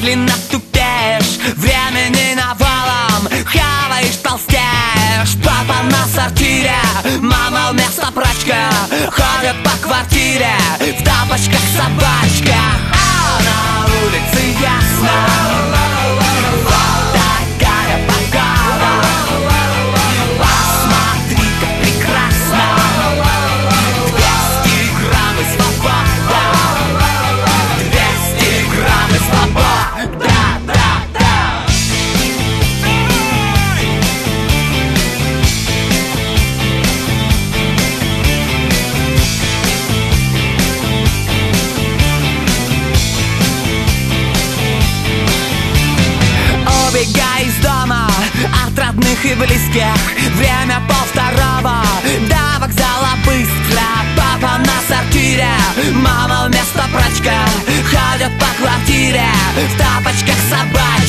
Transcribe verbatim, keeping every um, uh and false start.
медленно тупеешь, времени навалом, хаваешь, толстеешь. Папа на сортире, мама вместо прачка, ходят по квартире в тапочках собачка. А на улице ясно, вот такая погода. Посмотри, как прекрасно, двести грамм и свобода, двести грамм и свобода, да, да, да. Убегай из дома от родных и близких, время полвторого, до вокзала быстро. Папа на сортире, мама вместо прачка, ходят по квартире в тапочках собачка.